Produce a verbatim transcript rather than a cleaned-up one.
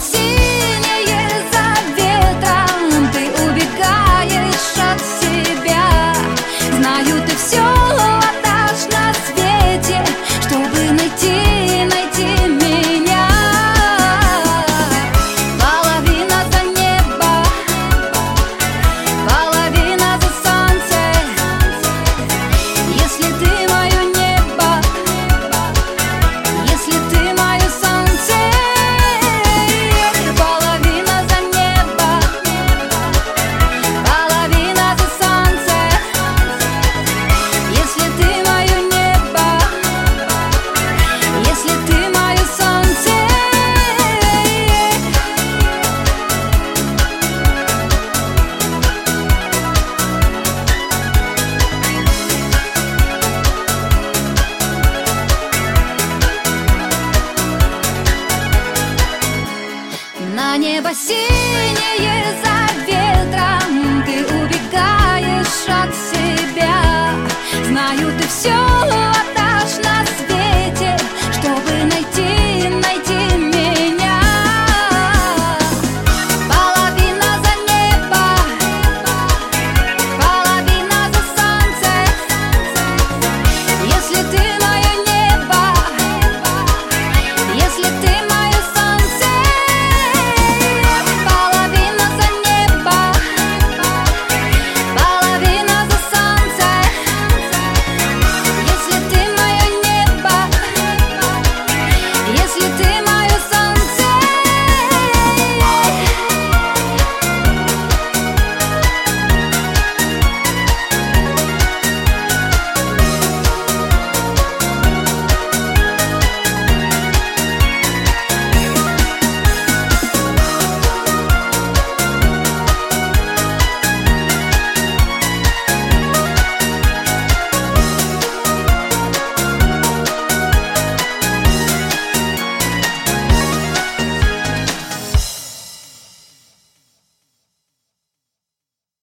синее за ветром, ты убегаешь от себя. Знаю, ты все отдашь на свете, чтобы найти, найти меня. Половина за небо, половина за солнце. Если ты мое небо, если ты мое солнце. Половина за небо, половина за солнце. Если ты мое небо, если ты мое солнце. На небо синее за ветром, ты убегаешь от себя. Знаю, ты все